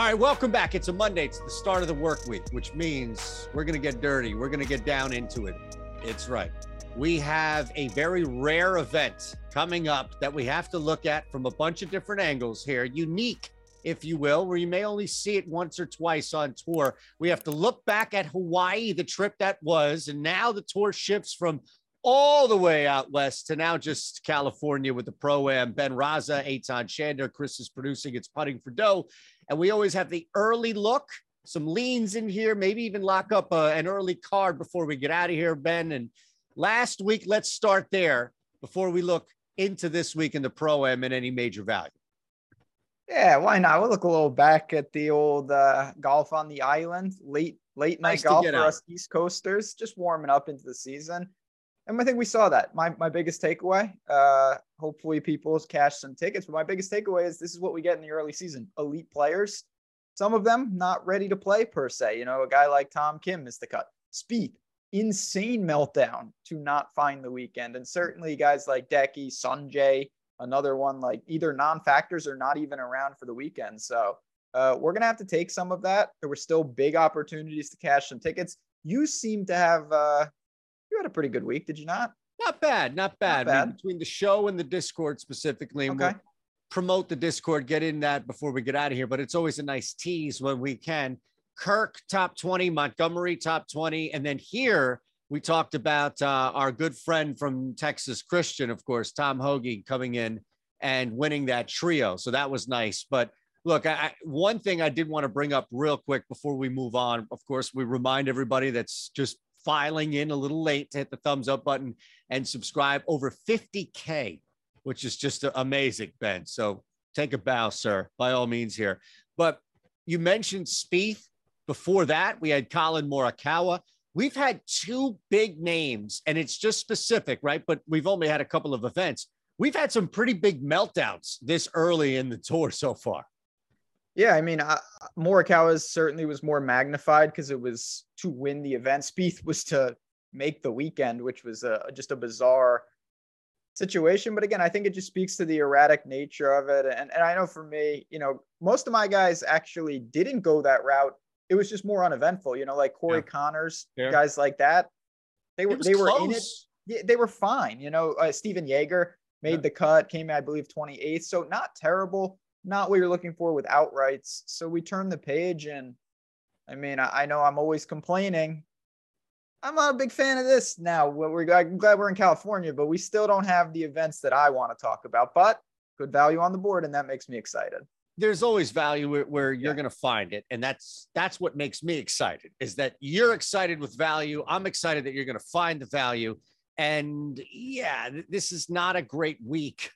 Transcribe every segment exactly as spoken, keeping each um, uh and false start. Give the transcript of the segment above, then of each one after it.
right, welcome back. It's a Monday. It's the start of the work week, which means we're going to get dirty. We're going to get down into it. It's right. We have a very rare event coming up that we have to look at from a bunch of different angles here. Unique, if you will, where you may only see it once or twice on tour. We have to look back at Hawaii, the trip that was, and now the tour shifts from all the way out west to now just California with the Pro-Am. Ben Raza, Eitan Shander, Chris is producing. It's Putting for Dough. And we always have the early look, some leans in here, maybe even lock up a, an early card before we get out of here, Ben. And last week, let's start there before we look into this week in the Pro-Am and any major value. Yeah, why not? We'll look a little back at the old uh, golf on the island, late late night nice golf for out. us East Coasters, just warming up into the season. And I think we saw that. My my biggest takeaway, uh, hopefully people cash some tickets, but my biggest takeaway is this is what we get in the early season. Elite players, some of them not ready to play per se. You know, a guy like Tom Kim missed the cut. Spieth, insane meltdown to not find the weekend. And certainly guys like Decky, Sanjay, another one like either non-factors or not even around for the weekend. So uh, we're going to have to take some of that. There were still big opportunities to cash some tickets. You seem to have... Uh, You had a pretty good week, did you not? Not bad, not bad. Not bad. I mean, between the show and the Discord specifically, and okay. we'll promote the Discord, get in that before we get out of here. But it's always a nice tease when we can. Kirk, top twenty, Montgomery, top twenty. And then here we talked about uh, our good friend from Texas Christian, of course, Tom Hoge coming in and winning that trio. So that was nice. But look, I, one thing I did want to bring up real quick before we move on. Of course, we remind everybody that's just filing in a little late to hit the thumbs up button and subscribe. Over fifty K, which is just amazing, Ben. So take a bow, sir, by all means here. But you mentioned Spieth. Before that, we had Colin Morikawa. We've had two big names, and it's just specific, right? But we've only had a couple of events. We've had some pretty big meltdowns this early in the tour so far. Yeah, I mean, uh, Morikawa certainly was more magnified because it was to win the event. Spieth was to make the weekend, which was a, just a bizarre situation. But again, I think it just speaks to the erratic nature of it. And, and I know for me, you know, most of my guys actually didn't go that route. It was just more uneventful, you know, like Corey yeah. Connors, yeah. guys like that. They were they were close. in it. Yeah, they were fine. You know, uh, Steven Yeager made yeah. the cut, came, I believe, twenty-eighth. So not terrible. Not what you're looking for with outrights. So we turn the page, and I mean, I, I know I'm always complaining. I'm not a big fan of this now. We're, I'm glad we're in California, but we still don't have the events that I want to talk about. But good value on the board, and that makes me excited. There's always value where, where you're yeah. going to find it, and that's that's what makes me excited. Is that you're excited with value? I'm excited that you're going to find the value. And yeah, this is not a great week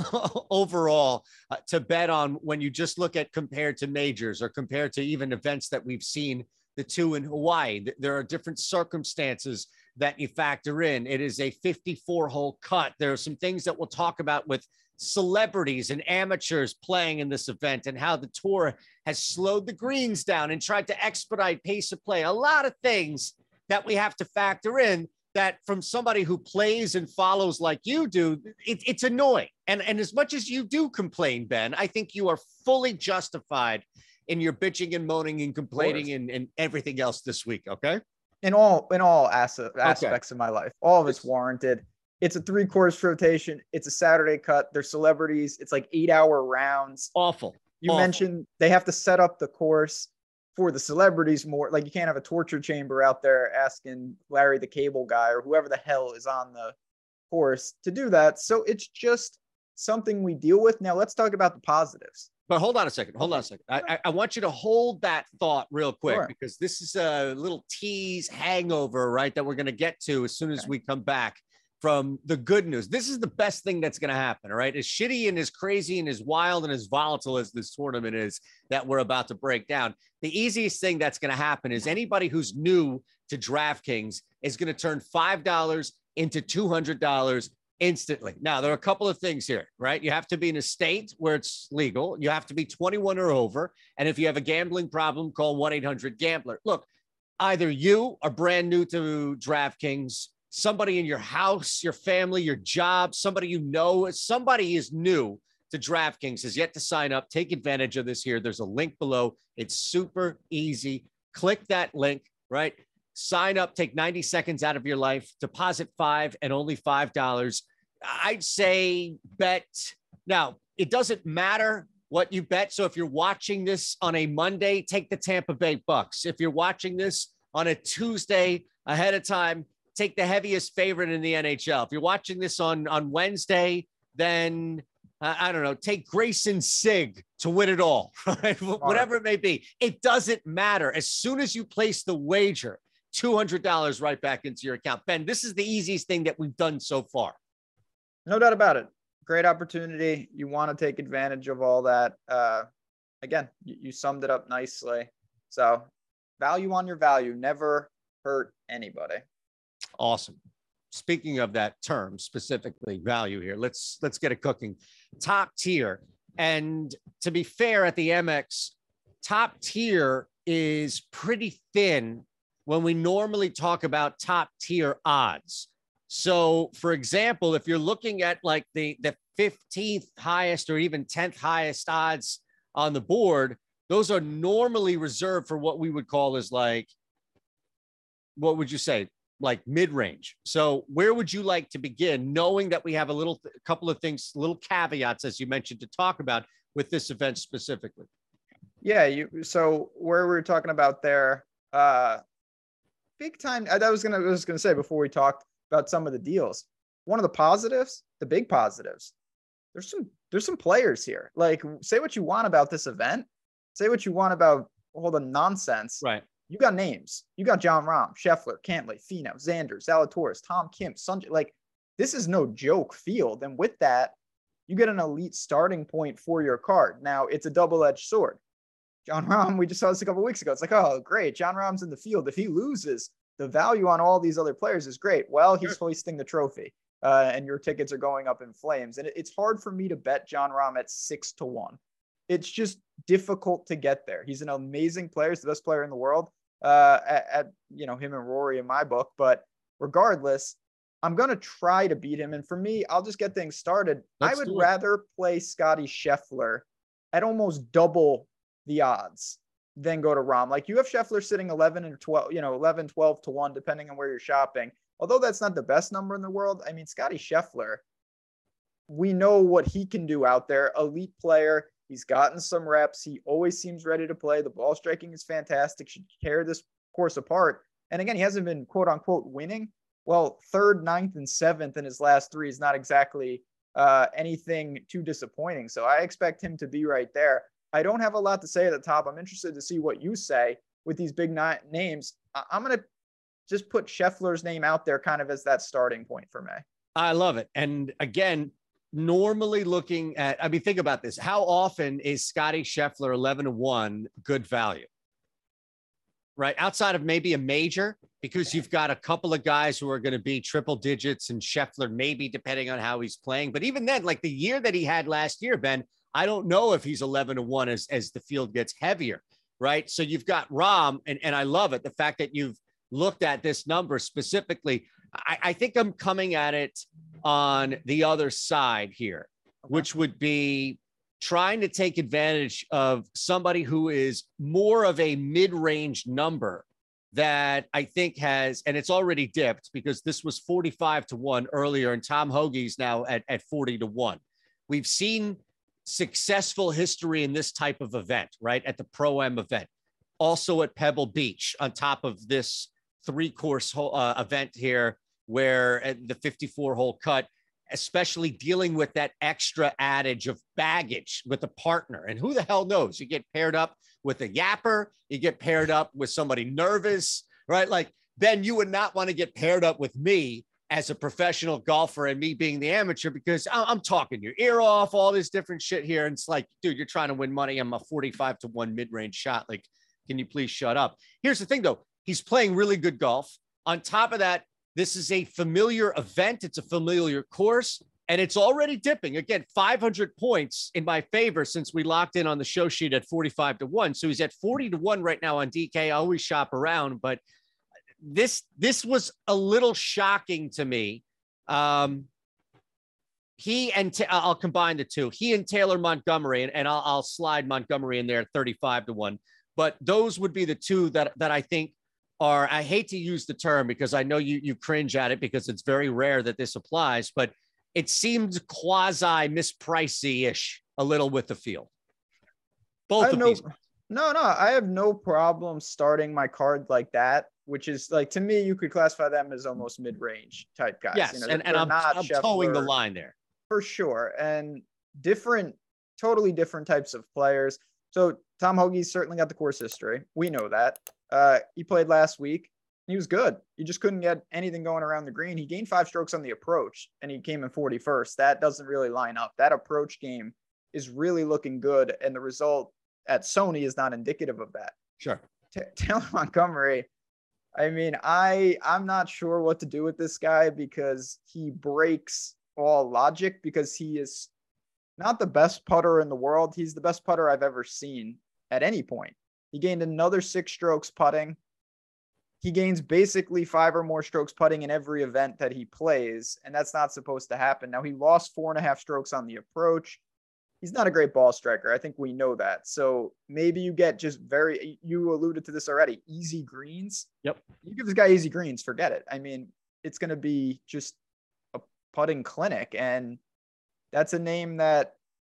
overall uh, to bet on when you just look at compared to majors or compared to even events that we've seen, the two in Hawaii. There are different circumstances that you factor in. It is a fifty-four hole cut. There are some things that we'll talk about with celebrities and amateurs playing in this event and how the tour has slowed the greens down and tried to expedite pace of play. A lot of things that we have to factor in that from somebody who plays and follows like you do, it, it's annoying. And, and as much as you do complain, Ben, I think you are fully justified in your bitching and moaning and complaining and, and everything else this week. Okay. In all, in all asset, aspects okay. of my life, all of it's warranted. It's a three course rotation. It's a Saturday cut. They're celebrities. It's like eight hour rounds. Awful. You Awful. mentioned they have to set up the course for the celebrities more. Like you can't have a torture chamber out there asking Larry the Cable Guy or whoever the hell is on the course to do that. So it's just something we deal with. Now let's talk about the positives. But hold on a second. Hold on a second. I, I want you to hold that thought real quick sure. because this is a little tease hangover, right, that we're going to get to as soon as okay. we come back from the good news. This is the best thing that's going to happen, all right? As shitty and as crazy and as wild and as volatile as this tournament is that we're about to break down, the easiest thing that's going to happen is anybody who's new to DraftKings is going to turn five dollars into two hundred dollars instantly. Now, there are a couple of things here, right? You have to be in a state where it's legal. You have to be twenty-one or over. And if you have a gambling problem, call one eight hundred gambler. Look, either you are brand new to DraftKings, somebody in your house, your family, your job, somebody you know, somebody is new to DraftKings has yet to sign up, take advantage of this here. There's a link below. It's super easy. Click that link, right? Sign up, take ninety seconds out of your life, deposit five and only five dollars. I'd say bet. Now, it doesn't matter what you bet. So if you're watching this on a Monday, take the Tampa Bay Bucks. If you're watching this on a Tuesday ahead of time, take the heaviest favorite in the N H L. If you're watching this on, on Wednesday, then uh, I don't know, take Grayson Sigg to win it all, right? Whatever it may be. It doesn't matter. As soon as you place the wager, two hundred dollars right back into your account. Ben, this is the easiest thing that we've done so far. No doubt about it. Great opportunity. You want to take advantage of all that. Uh, again, you, you summed it up nicely. So value on your value, never hurt anybody. Awesome. Speaking of that term, specifically value here, let's let's get it cooking. Top tier. And to be fair, at the M X, top tier is pretty thin when we normally talk about top tier odds. So, for example, if you're looking at like the, the fifteenth highest or even tenth highest odds on the board, those are normally reserved for what we would call as like, what would you say? Like mid-range. So where would you like to begin, knowing that we have a little, a couple of things, little caveats, as you mentioned, to talk about with this event specifically? Yeah. You, so where we were talking about there, uh, big time. I, I was going to, I was going to say before we talked about some of the deals, one of the positives, the big positives, there's some, there's some players here. Like, say what you want about this event, say what you want about all the nonsense. Right. You got names. You got Jon Rahm, Scheffler, Cantlay, Finau, Xander, Zalatoris, Tom Kim, Sanjay. Like, this is no joke field. And with that, you get an elite starting point for your card. Now, it's a double-edged sword. Jon Rahm, we just saw this a couple of weeks ago. It's like, oh, great. Jon Rahm's in the field. If he loses, the value on all these other players is great. Well, he's sure. hoisting the trophy, uh, and your tickets are going up in flames. And it, it's hard for me to bet Jon Rahm at six to one. It's just difficult to get there. He's an amazing player. He's the best player in the world. Uh, at, at, you know, him and Rory in my book, but regardless, I'm going to try to beat him. And for me, I'll just get things started. Let's I would rather play Scotty Scheffler at almost double the odds than go to Rahm. Like, you have Scheffler sitting eleven and twelve, you know, eleven, twelve to one, depending on where you're shopping. Although that's not the best number in the world. I mean, Scotty Scheffler, we know what he can do out there. Elite player. He's gotten some reps. He always seems ready to play. The ball striking is fantastic. Should tear this course apart. And again, he hasn't been quote unquote winning. Well, third, ninth, and seventh in his last three is not exactly uh, anything too disappointing. So I expect him to be right there. I don't have a lot to say at the top. I'm interested to see what you say with these big ni- names. I- I'm going to just put Scheffler's name out there kind of as that starting point for me. I love it. And again, normally looking at, I mean, think about this. How often is Scotty Scheffler eleven to one good value? Right? Outside of maybe a major, because you've got a couple of guys who are going to be triple digits and Scheffler, maybe depending on how he's playing. But even then, like the year that he had last year, Ben, I don't know if he's eleven to one as, as the field gets heavier. Right? So you've got Rahm, and, and I love it. The fact that you've looked at this number specifically, I, I think I'm coming at it on the other side here, which would be trying to take advantage of somebody who is more of a mid-range number that I think has, and it's already dipped because this was forty-five to one earlier, and Tom Hoagy's now at, at forty to one. We've seen successful history in this type of event, right? At the Pro-Am event, also at Pebble Beach, on top of this three-course uh, event here, where at the fifty-four hole cut, especially dealing with that extra adage of baggage with a partner. And who the hell knows? You get paired up with a yapper, you get paired up with somebody nervous, right? Like, Ben, you would not want to get paired up with me as a professional golfer and me being the amateur, because I'm talking your ear off, all this different shit here. And it's like, dude, you're trying to win money. I'm a forty-five to one mid-range shot. Like, can you please shut up? Here's the thing though. He's playing really good golf. On top of that, this is a familiar event. It's a familiar course, and it's already dipping. Again, five hundred points in my favor since we locked in on the show sheet at forty-five to one. So he's at forty to one right now on D K. I always shop around, but this, this was a little shocking to me. Um, he and t- I'll combine the two. He and Taylor Montgomery, and, and I'll, I'll slide Montgomery in there thirty-five to one. But those would be the two that that I think are. I hate to use the term because I know you you cringe at it because it's very rare that this applies, but it seems quasi mispricey ish a little with the field. Both of no, these. No, no, I have no problem starting my card like that, which is like, to me, you could classify them as almost mid-range type guys. Yes, you know, and, and I'm, not I'm towing the line there. For sure. And different, totally different types of players. So Tom Hoage's certainly got the course history. We know that. Uh, he played last week. He was good. You just couldn't get anything going around the green. He gained five strokes on the approach, and he came in forty-first. That doesn't really line up. That approach game is really looking good, and the result at Sony is not indicative of that. Sure. T- Taylor Montgomery, I mean, I, I'm not sure what to do with this guy because he breaks all logic, because he is not the best putter in the world. He's the best putter I've ever seen at any point. He gained another six strokes putting. He gains basically five or more strokes putting in every event that he plays, and that's not supposed to happen. Now, he lost four and a half strokes on the approach. He's not a great ball striker. I think we know that. So maybe you get just very, you alluded to this already, easy greens. Yep. You give this guy easy greens, forget it. I mean, it's going to be just a putting clinic. And that's a name that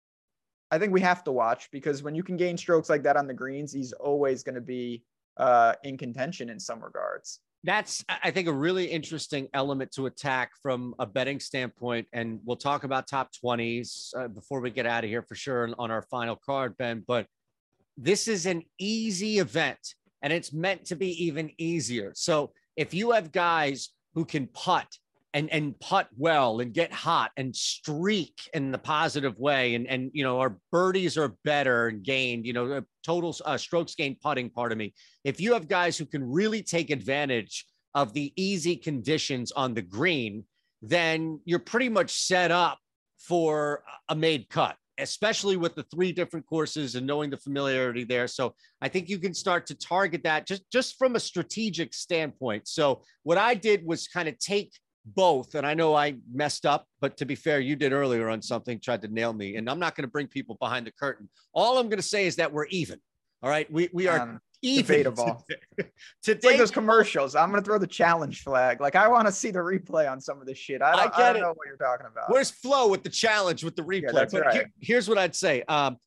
I think we have to watch, because when you can gain strokes like that on the greens, he's always going to be uh, in contention in some regards. That's, I think, a really interesting element to attack from a betting standpoint. And we'll talk about top twenties uh, before we get out of here for sure on our final card, Ben. But this is an easy event, and it's meant to be even easier. So if you have guys who can putt and, and putt well and get hot and streak in the positive way, and, and you know, our birdies are better and gained, you know, total uh, strokes gained putting, part of me. If you have guys who can really take advantage of the easy conditions on the green, then you're pretty much set up for a made cut, especially with the three different courses and knowing the familiarity there. So I think you can start to target that just, just from a strategic standpoint. So what I did was kind of take both, and I know I messed up, but to be fair, you did earlier on something, tried to nail me, and I'm not going to bring people behind the curtain. All I'm going to say is that we're even. All right, we we are um, even. Debatable. Today. It's like those commercials. I'm going to throw the challenge flag. Like, I want to see the replay on some of this shit. I don't, I get I don't know what you're talking about. Where's Flo with the challenge with the replay? Yeah, that's but right. here, here's what I'd say. Um,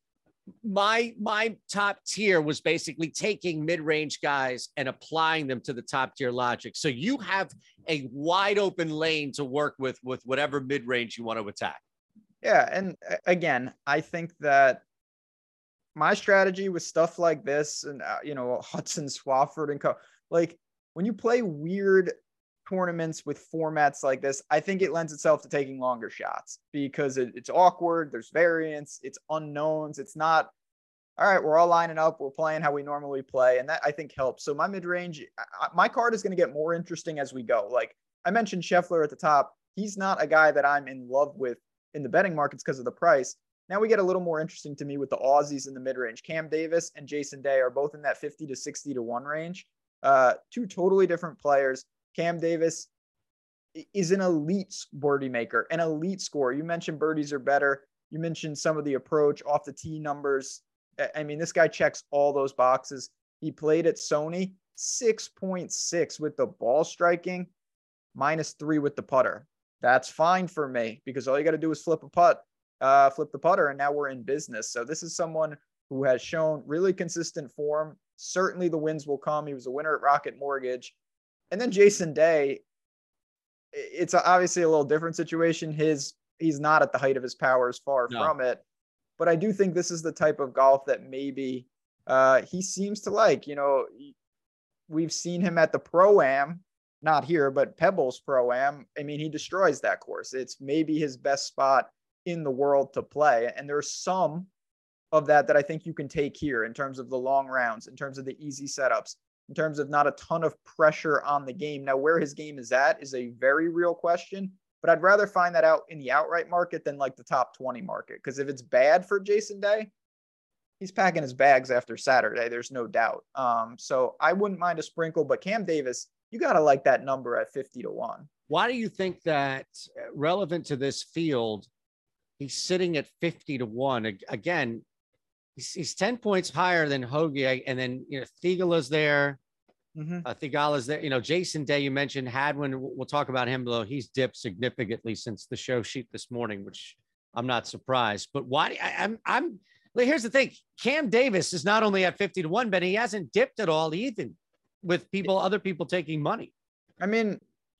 my my top tier was basically taking mid-range guys and applying them to the top tier logic. So you have a wide open lane to work with with whatever mid-range you want to attack. Yeah, and again, I think that my strategy with stuff like this, and uh, you know, Hudson Swafford and co, like when you play weird tournaments with formats like this, I think it lends itself to taking longer shots, because it, it's awkward. There's variance, it's unknowns. It's not, all right, we're all lining up, we're playing how we normally play. And that, I think, helps. So my mid-range, I, my card is going to get more interesting as we go. Like I mentioned Scheffler at the top. He's not a guy that I'm in love with in the betting markets because of the price. Now we get a little more interesting to me with the Aussies in the mid-range. Cam Davis and Jason Day are both in that fifty to sixty to one range. Uh, two totally different players. Cam Davis is an elite birdie maker, an elite scorer. You mentioned birdies are better. You mentioned some of the approach off the tee numbers. I mean, this guy checks all those boxes. He played at Sony, six point six with the ball striking, minus three with the putter. That's fine for me, because all you got to do is flip a putt, uh, flip the putter, and now we're in business. So this is someone who has shown really consistent form. Certainly the wins will come. He was a winner at Rocket Mortgage. And then Jason Day, it's obviously a little different situation. His he's not at the height of his powers, far no. from it. But I do think this is the type of golf that maybe uh, he seems to like. You know, we've seen him at the Pro-Am, not here, but Pebbles Pro-Am. I mean, he destroys that course. It's maybe his best spot in the world to play. And there's some of that that I think you can take here in terms of the long rounds, in terms of the easy setups, in terms of not a ton of pressure on the game. Now, where his game is at is a very real question, but I'd rather find that out in the outright market than like the top twenty market. Because if it's bad for Jason Day, he's packing his bags after Saturday. There's no doubt. Um, so I wouldn't mind a sprinkle, but Cam Davis, you got to like that number at fifty to one. Why do you think that, relevant to this field, he's sitting at fifty to one. Again, he's, he's ten points higher than Hoge. And then, you know, Thigala's there. Mm-hmm. Uh, Thigala's there. You know, Jason Day, you mentioned Hadwin. We'll talk about him, though. He's dipped significantly since the show sheet this morning, which I'm not surprised. But why? I, I'm, I'm, here's the thing. Cam Davis is not only at fifty to one, but he hasn't dipped at all, even with people, other people taking money. I mean,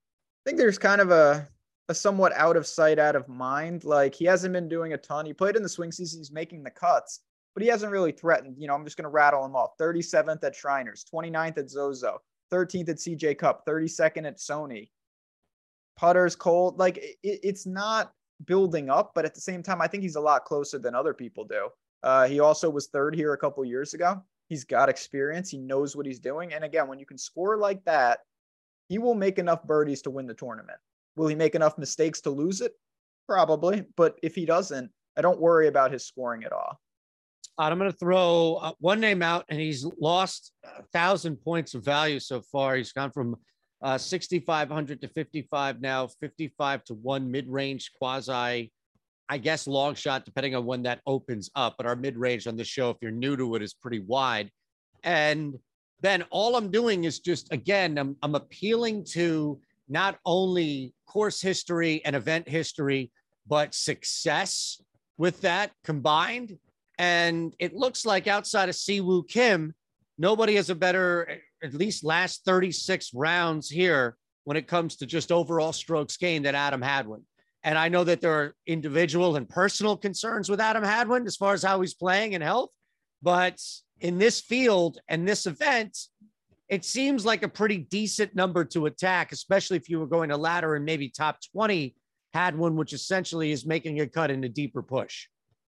I think there's kind of a, a somewhat out of sight, out of mind. Like, he hasn't been doing a ton. He played in the swing season. He's making the cuts, but he hasn't really threatened. You know, I'm just going to rattle him off. thirty-seventh at Shriners, twenty-ninth at Zozo, thirteenth at C J Cup, thirty-second at Sony. Putter's cold. Like, it, it's not building up, but at the same time, I think he's a lot closer than other people do. Uh, he also was third here a couple years ago. He's got experience. He knows what he's doing. And again, when you can score like that, he will make enough birdies to win the tournament. Will he make enough mistakes to lose it? Probably. But if he doesn't, I don't worry about his scoring at all. I'm going to throw uh, one name out, and he's lost a thousand points of value so far. He's gone from uh, sixty-five hundred to fifty-five now, fifty-five to one mid-range quasi, I guess, long shot, depending on when that opens up. But our mid-range on the show, if you're new to it, is pretty wide. And then all I'm doing is just, again, I'm, I'm appealing to not only course history and event history, but success with that combined. And it looks like outside of Siwoo Kim, nobody has a better, at least last thirty-six rounds here when it comes to just overall strokes gained than Adam Hadwin. And I know that there are individual and personal concerns with Adam Hadwin as far as how he's playing and health, but in this field and this event, it seems like a pretty decent number to attack, especially if you were going to ladder and maybe top twenty Hadwin, which essentially is making a cut in a deeper push.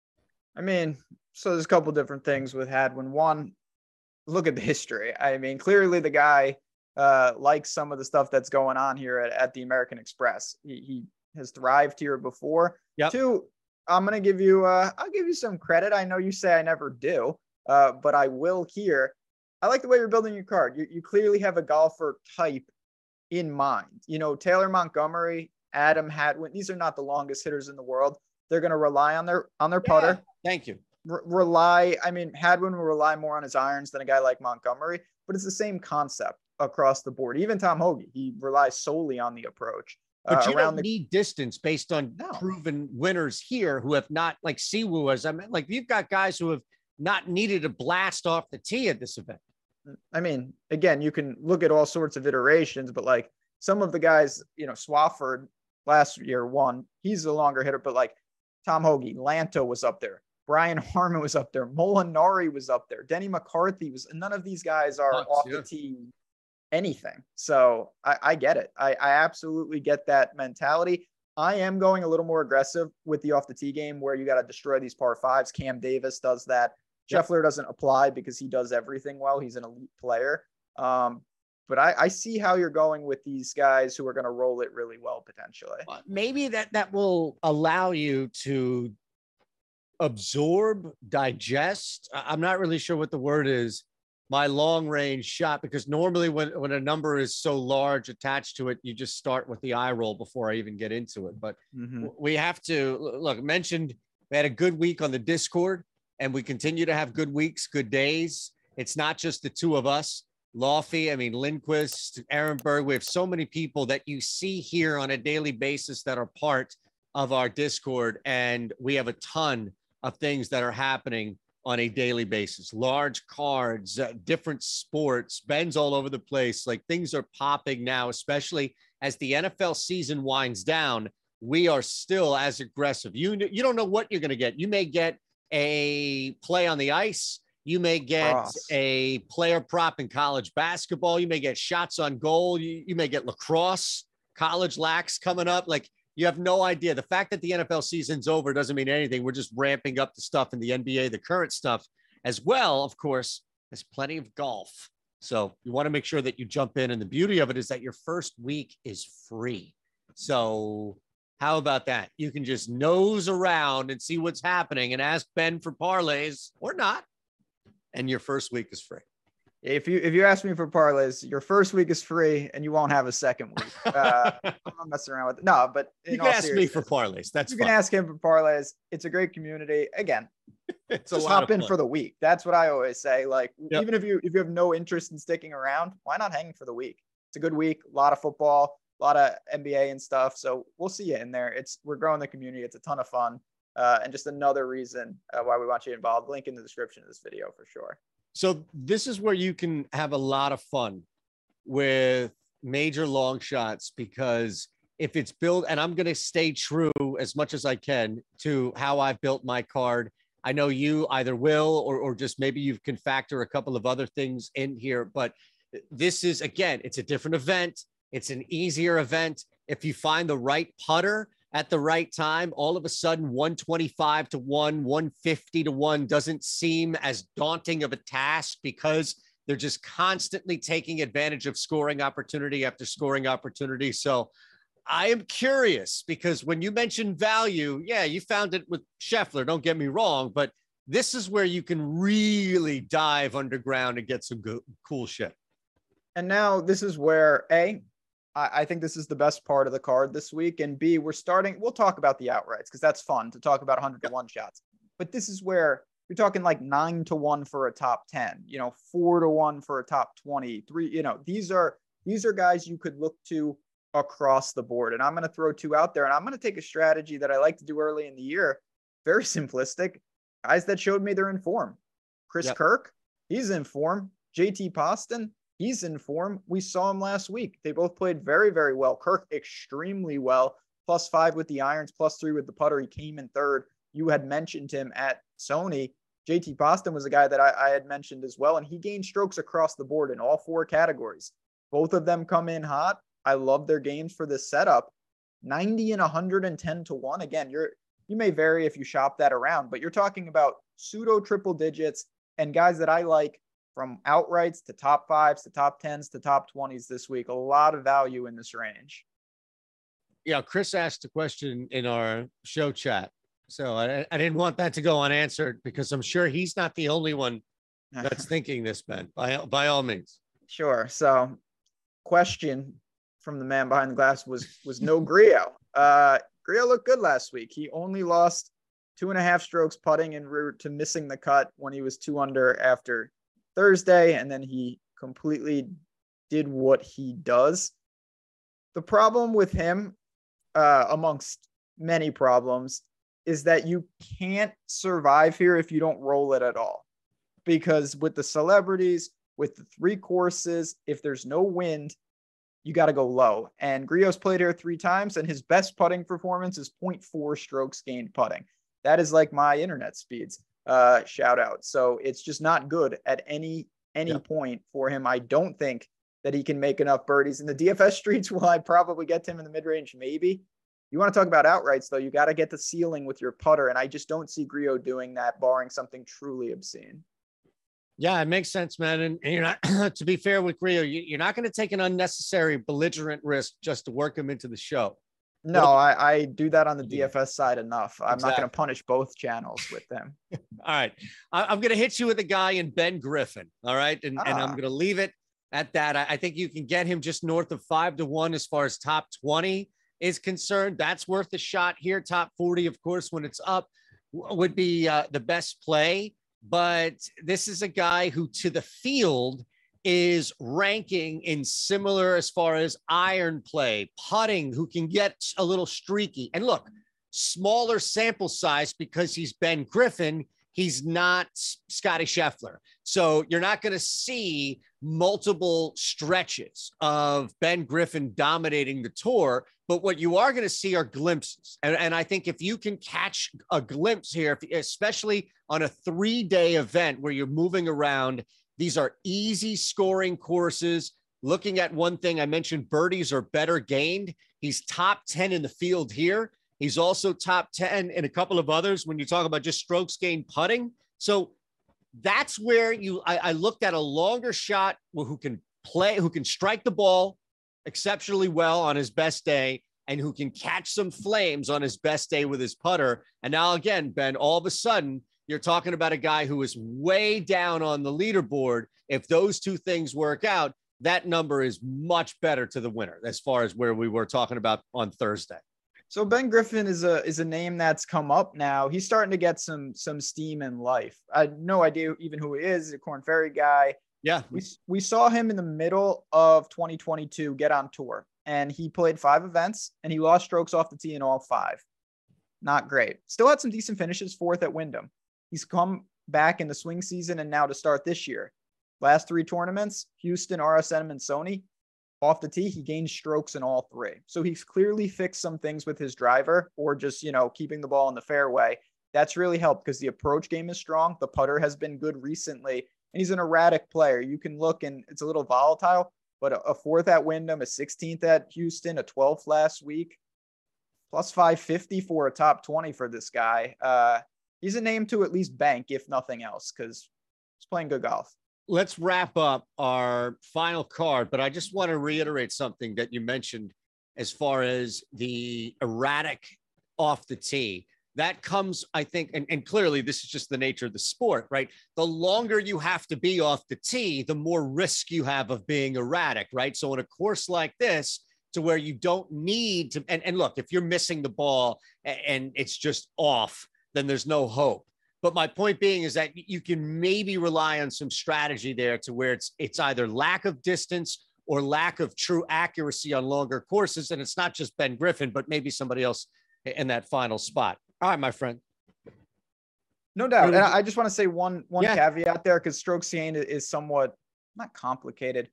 I mean, so there's a couple different things with Hadwin. One, look at the history. I mean, clearly the guy uh, likes some of the stuff that's going on here at, at the American Express. He, he has thrived here before. Yep. Two, I'm going to give you, uh, I'll give you some credit. I know you say I never do, uh, but I will here. I like the way you're building your card. You, you clearly have a golfer type in mind. You know, Taylor Montgomery, Adam Hadwin, these are not the longest hitters in the world. They're going to rely on their, on their putter. Yeah, thank you. R- rely. I mean, Hadwin will rely more on his irons than a guy like Montgomery, but it's the same concept across the board. Even Tom Hoge, he relies solely on the approach. But uh, you around don't the- need distance based on No. proven winners here who have not, like Siwoo, as I meant, like you've got guys who have not needed a blast off the tee at this event. I mean, again, you can look at all sorts of iterations, but like some of the guys, you know, Swafford last year won. He's a longer hitter, but like Tom Hoge, Lanto was up there. Brian Harman was up there. Molinari was up there. Denny McCarthy was. None of these guys are Bucks, off yeah. the tee anything. So I, I get it. I, I absolutely get that mentality. I am going a little more aggressive with the off the tee game where you got to destroy these par fives. Cam Davis does that. Yep. Scheffler doesn't apply because he does everything well. He's an elite player. Um, but I, I see how you're going with these guys who are going to roll it really well potentially. Maybe that that will allow you to absorb, digest. I'm not really sure what the word is. My long range shot, because normally when, when a number is so large attached to it, you just start with the eye roll before I even get into it. But mm-hmm. we have to look, mentioned we had a good week on the Discord and we continue to have good weeks, good days. It's not just the two of us. Lofty, I mean, Lindquist, Aaron Berg. We have so many people that you see here on a daily basis that are part of our Discord. And we have a ton of things that are happening on a daily basis. Large cards, uh, different sports, Ben's all over the place. Like things are popping now, especially as the N F L season winds down. We are still as aggressive. You, you don't know what you're going to get. You may get a play on the ice. You may get Cross. a player prop in college basketball. You may get shots on goal. You, you may get lacrosse, college lax coming up. Like you have no idea. The fact that the N F L season's over doesn't mean anything. We're just ramping up the stuff in the N B A, the current stuff as well. Of course, there's plenty of golf. So you want to make sure that you jump in. And the beauty of it is that your first week is free. So how about that? You can just nose around and see what's happening and ask Ben for parlays or not. And your first week is free. If you if you ask me for parlays, your first week is free, and you won't have a second week. Uh, I'm not messing around with it. No, but you can ask me for parlays. That's you fine. can ask him for parlays. It's a great community. Again, it's just hop in for the week. That's what I always say. Like yep. even if you if you have no interest in sticking around, why not hang for the week? It's a good week. A lot of football, a lot of N B A and stuff. So we'll see you in there. It's we're growing the community. It's a ton of fun, uh, and just another reason uh, why we want you involved. Link in the description of this video for sure. So this is where you can have a lot of fun with major long shots, because if it's built, and I'm going to stay true as much as I can to how I've built my card. I know you either will, or, or just maybe you can factor a couple of other things in here, but this is, again, it's a different event. It's an easier event. If you find the right putter at the right time, all of a sudden one twenty-five to one, one fifty to one doesn't seem as daunting of a task, because they're just constantly taking advantage of scoring opportunity after scoring opportunity. So I am curious, because when you mentioned value, yeah, you found it with Scheffler, don't get me wrong, but this is where you can really dive underground and get some good, cool shit. And now this is where A, I think this is the best part of the card this week. And B, we're starting, we'll talk about the outrights because that's fun to talk about one hundred to one shots. But this is where you're talking like nine to one for a top ten, you know, four to one for a top twenty, three, you know, these are, these are guys you could look to across the board. And I'm going to throw two out there, and I'm going to take a strategy that I like to do early in the year. Very simplistic. Guys that showed me they're in form. Chris yep. Kirk, he's in form. J T Poston, he's in form. We saw him last week. They both played very, very well. Kirk extremely well. Plus five with the irons, plus three with the putter. He came in third. You had mentioned him at Sony. J T Poston was a guy that I, I had mentioned as well, and he gained strokes across the board in all four categories. Both of them come in hot. I love their games for this setup. ninety and one hundred ten to one. Again, you're you may vary if you shop that around, but you're talking about pseudo triple digits and guys that I like from outrights to top fives to top tens to top twenties this week. A lot of value in this range. Yeah, Chris asked a question in our show chat, so I, I didn't want that to go unanswered, because I'm sure he's not the only one that's thinking this, Ben, by, by all means. Sure. So question from the man behind the glass was, was no Grillo. Uh, Grillo looked good last week. He only lost two and a half strokes putting en route to missing the cut when he was two under after Thursday, and then he completely did what he does. The problem with him, uh, amongst many problems, is that you can't survive here if you don't roll it at all. Because with the celebrities, with the three courses, if there's no wind, you got to go low. And Grillo's played here three times, and his best putting performance is zero point four strokes gained putting. That is like my internet speeds. Uh, shout out. So it's just not good at any any yep. point for him. I don't think that he can make enough birdies in the D F S streets. Will I probably get to him in the mid range? Maybe. You want to talk about outrights though? You got to get the ceiling with your putter, and I just don't see Grillo doing that, barring something truly obscene. Yeah, it makes sense, man. And, and you're not, to be fair with Grillo, you, you're not going to take an unnecessary belligerent risk just to work him into the show. No, I, I do that on the D F S side enough. I'm exactly. not going to punish both channels with them. All right. I, I'm going to hit you with a guy in Ben Griffin. All right. And, ah. and I'm going to leave it at that. I, I think you can get him just north of five to one as far as top twenty is concerned. That's worth a shot here. Top forty, of course, when it's up, would be uh, the best play. But this is a guy who to the field is ranking in similar as far as iron play, putting, who can get a little streaky. And look, smaller sample size because he's Ben Griffin. He's not Scotty Scheffler. So you're not going to see multiple stretches of Ben Griffin dominating the tour. But what you are going to see are glimpses. And, and I think if you can catch a glimpse here, if, especially on a three-day event where you're moving around, these are easy scoring courses. Looking at one thing, I mentioned birdies are better gained. He's top ten in the field here. He's also top ten in a couple of others when you talk about just strokes gained putting. So that's where you, I, I looked at a longer shot who can play, who can strike the ball exceptionally well on his best day, and who can catch some flames on his best day with his putter. And now again, Ben, all of a sudden, You're talking about a guy who is way down on the leaderboard. If those two things work out, that number is much better to the winner as far as where we were talking about on Thursday. So Ben Griffin is a is a name that's come up now. He's starting to get some some steam in life. I had no idea even who he is. A Korn Ferry guy. Yeah, we we saw him in the middle of twenty twenty-two get on tour, and he played five events and he lost strokes off the tee in all five. Not great. Still had some decent finishes. Fourth at Wyndham. He's come back in the swing season and now to start this year. Last three tournaments: Houston, R S M, and Sony. Off the tee, he gained strokes in all three. So he's clearly fixed some things with his driver or just, you know, keeping the ball in the fairway. That's really helped because the approach game is strong. The putter has been good recently, and he's an erratic player. You can look, and it's a little volatile, but a, a fourth at Wyndham, a sixteenth at Houston, a twelfth last week, plus five fifty for a top twenty for this guy. Uh, he's a name to at least bank, if nothing else, because he's playing good golf. Let's wrap up our final card, but I just want to reiterate something that you mentioned as far as the erratic off the tee. That comes, I think, and, and clearly this is just the nature of the sport, right? The longer you have to be off the tee, the more risk you have of being erratic, right? So in a course like this, to where you don't need to, and, and look, if you're missing the ball and, and it's just off, then there's no hope. But my point being is that you can maybe rely on some strategy there to where it's it's either lack of distance or lack of true accuracy on longer courses. And it's not just Ben Griffin, but maybe somebody else in that final spot. All right, my friend. No doubt. And I just want to say one, one yeah. caveat there, because strokes gained is somewhat not complicated.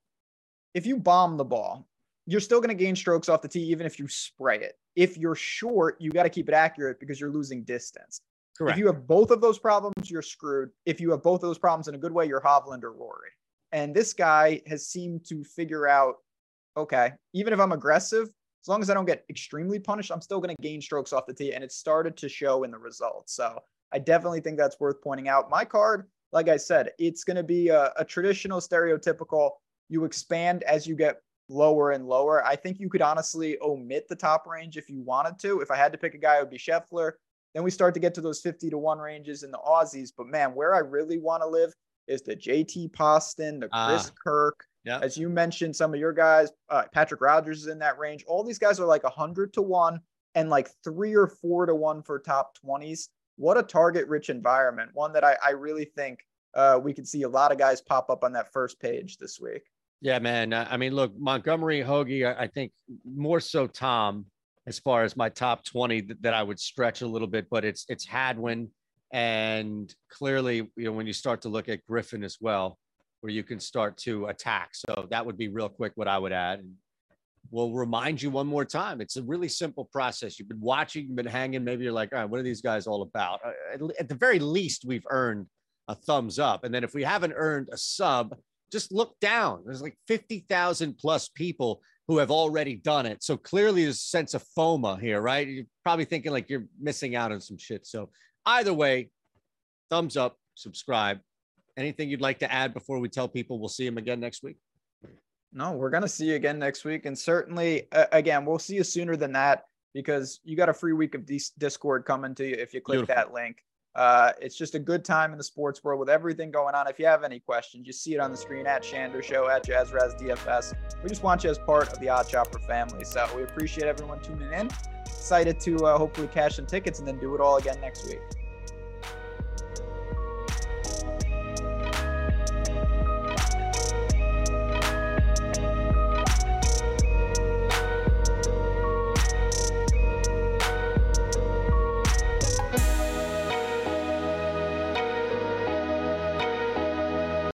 If you bomb the ball, you're still going to gain strokes off the tee, even if you spray it. If you're short, you got to keep it accurate because you're losing distance. Correct. If you have both of those problems, you're screwed. If you have both of those problems in a good way, you're Hovland or Rory. And this guy has seemed to figure out, okay, even if I'm aggressive, as long as I don't get extremely punished, I'm still going to gain strokes off the tee. And it started to show in the results. So I definitely think that's worth pointing out. My card, like I said, it's going to be a, a traditional stereotypical. You expand as you get lower and lower. I think you could honestly omit the top range if you wanted to. If I had to pick a guy, it would be Scheffler. Then we start to get to those fifty to one ranges in the Aussies. But, man, where I really want to live is the J T Poston, the Chris uh, Kirk. Yeah. As you mentioned, some of your guys, uh, Patrick Rogers is in that range. All these guys are like one hundred to one and like three or four to one for top twenties. What a target-rich environment. One that I, I really think uh, we could see a lot of guys pop up on that first page this week. Yeah, man. I mean, look, Montgomery, Hoagie, I think more so Tom, as far as my top twenty that, that I would stretch a little bit, but it's, it's Hadwin. And clearly, you know, when you start to look at Griffin as well, where you can start to attack. So that would be real quick what I would add. And we'll remind you one more time. It's a really simple process. You've been watching, you've been hanging. Maybe you're like, all right, what are these guys all about? At, at the very least, we've earned a thumbs up. And then if we haven't earned a sub, just look down. There's like fifty thousand plus people who have already done it. So clearly there's a sense of FOMO here, right? You're probably thinking like you're missing out on some shit. So either way, thumbs up, subscribe. Anything you'd like to add before we tell people we'll see them again next week? No, we're going to see you again next week. And certainly, uh, again, we'll see you sooner than that because you got a free week of Discord coming to you if you click Beautiful. that link. Uh, it's just a good time in the sports world with everything going on. If you have any questions, you see it on the screen at Shander Show, at JazzRaz D F S. We just want you as part of the Odd Chopper family. So we appreciate everyone tuning in. Excited to uh, hopefully cash some tickets and then do it all again next week.